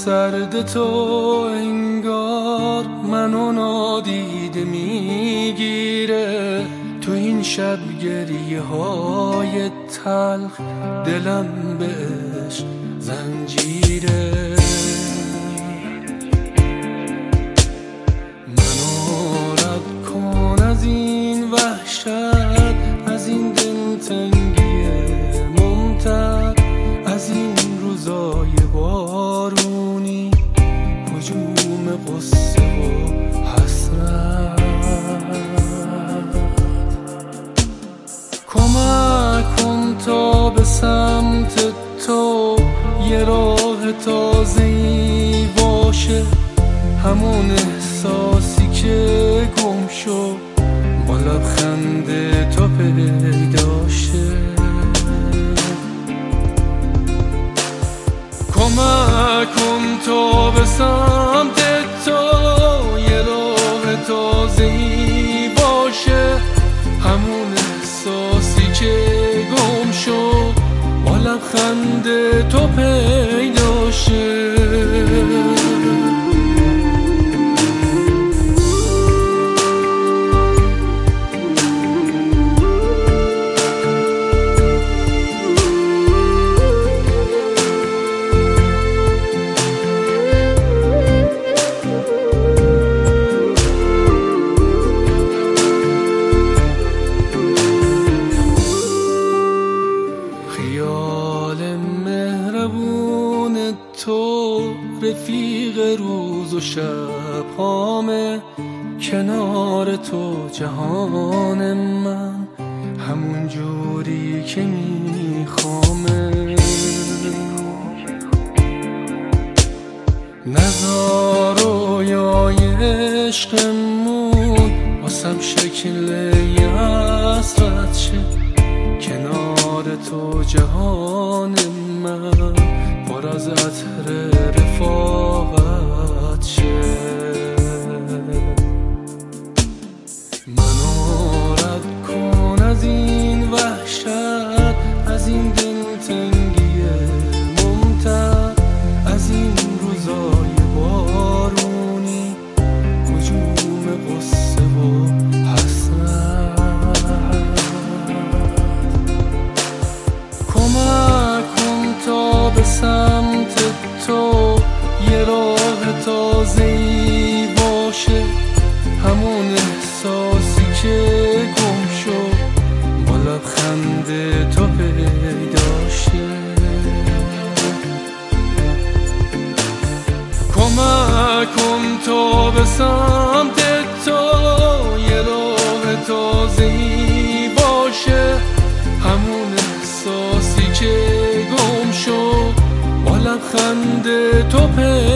سرد تو انگار منو نادیده میگیره. تو این شب گریه های تلخ دلم بهش زنجیره. منو رد کن از این وحشت، از این دلتنگی ممتد، از این روزای بارونی، هجوم قصه و حسرت. کمک کن تا به سمت تو یه راه تازه‌ای باشه، همون احساسی که گم شد با لبخند تو پیدا شه. کمک کن تا به سمت تو یه راه تازه‌ای باشه، همون احساسی که گم شد با لبخند تو پیدا شه. تو رفیق روز و شب هامه، کنار تو جهان من همون جوری که میخوامه. نزار رویای عشقمون واسم شکل یه حسرت شه، کنار تو جهان من پر از عطر رفاقت شه. منو رد کن از این وحشت، از این دلتنگی ممتد، از این روزای بارونی، هجوم قصه و حسرت. کمک کن تا به سمت تو یه راه تازه‌ای باشه، همون احساسی که گم شد با لبخند تو پیدا شه. کمک کن تا به سمت تو یه راه تازه‌ای باشه، همون احساسی که گم شد با لبخند تو